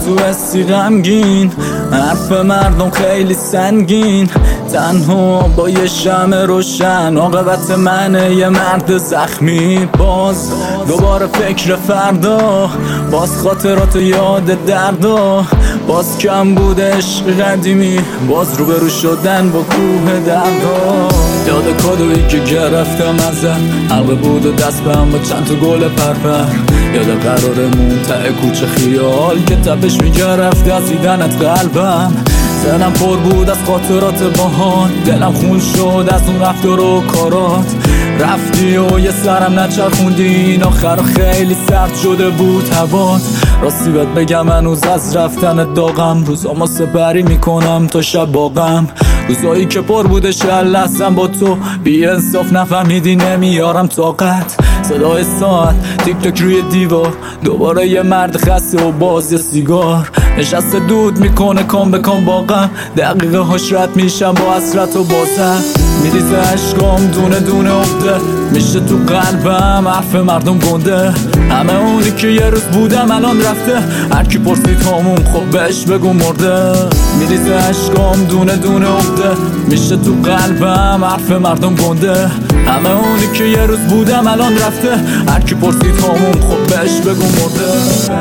تو حسی غمگین، حرف مردم خیلی سنگین، تنها با یه شمع روشن، عاقبت منه یه مرد زخمی. باز دوباره فکر فردا، باز خاطرات یاد دردا، باز کم بود عشق قدیمی، باز روبرو شدن با کوه دردا. یاد کادویی که گرفتم ازت، حلقه بود و دست بهم با چند تا گل پرپر. یاد قرارمون ته کوچه خیال که تپش میگرفت از دیدنت قلبم. دلم پر بود از خاطرات باهات، دلم خون شد از اون رفتار و کارات. رفتی و یه سرم نچرخوندی، این آخر خیلی سرد شده بود هوات. راستی بهت بگم هنوز از رفتن داغم، روزامو سپری میکنم تا شب باغم. روزایی که پر بوده شلستم با تو، بی انصاف نفهمیدی نمیارم طاقت. صدای ساعت تیک تاک روی دیوار، دوباره یه مرد خسته و باز یه سیگار نشسته دود میکنه کام به کام با غم. دقیقه هاش رد میشم با حسرت و بازم، میریزه عشقام دونه دونه افته، میشه تو قلبم حرف مردم گنده. همه اونی که یه روز بودم الان رفته، هر کی پرسید همون خب بهش بگو مرده. میریزه عشقام دونه دونه افته، میشه تو قلبم حرف مردم گنده. همه اونی که یه روز بودم الان رفته، هر کی پرسید همون خب بهش بگو مرده.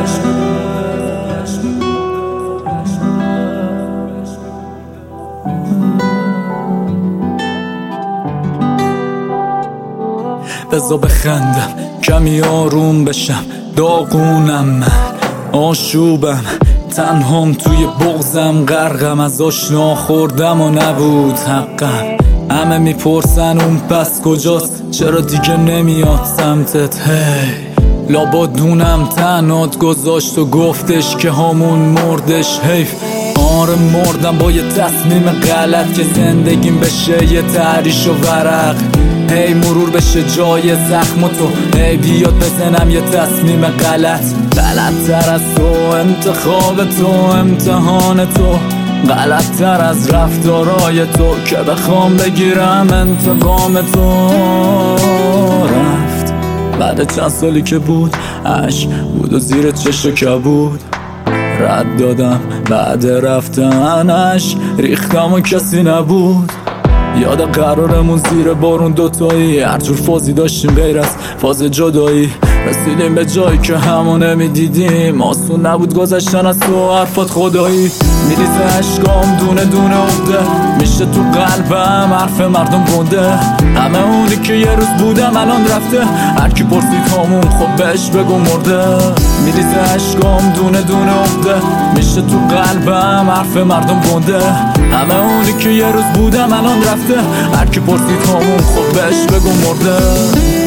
بذار بخندم کمی آروم بشم، داغونم من آشوبم، تنهام توی بغزم غرقم، از آشنا خوردم و نبود حقم. همه میپرسن اون پس کجاست، چرا دیگه نمیاد سمتت؟ هی لابادونم تنات گذاشت و گفتش که همون مردش. حیف آره مردم با یه تصمیم غلط، که زندگیم بشه یه تحریش و ورق. هی مرور بشه جای زخم و تو، هی بیاد بزنم یه تصمیم غلط. غلط‌تر از تو انتخاب تو، امتحان تو غلط‌تر از رفتارای تو، که بخوام بگیرم انتقام تو. رفت بعد چند سالی که بود، عشق بود و زیر چشم کبود. رد دادم بعد رفتنش، ریختم و کسی نبود. یاد قرارمون زیر بارون دوتایی، هر جور فازی داشتیم غیر از فاز جدایی. رسیدیم به جایی که همو نمیدیدیم، آسون نبود گذشتن از تو حرفات خدایی. میریزه عشقام دونه دونه افته، میشه تو قلبم حرف مردم گنده. همه اونی که یه روز بودم الان رفته، هر کی پرسید همون خب بهش بگو مرده. میریزه عشقام دونه دونه افته، میشه تو قلبم حرف مردم گنده. همه اونی که یه روز بودم الان رفته، هر کی پرسید همون خب بهش بگو مرده.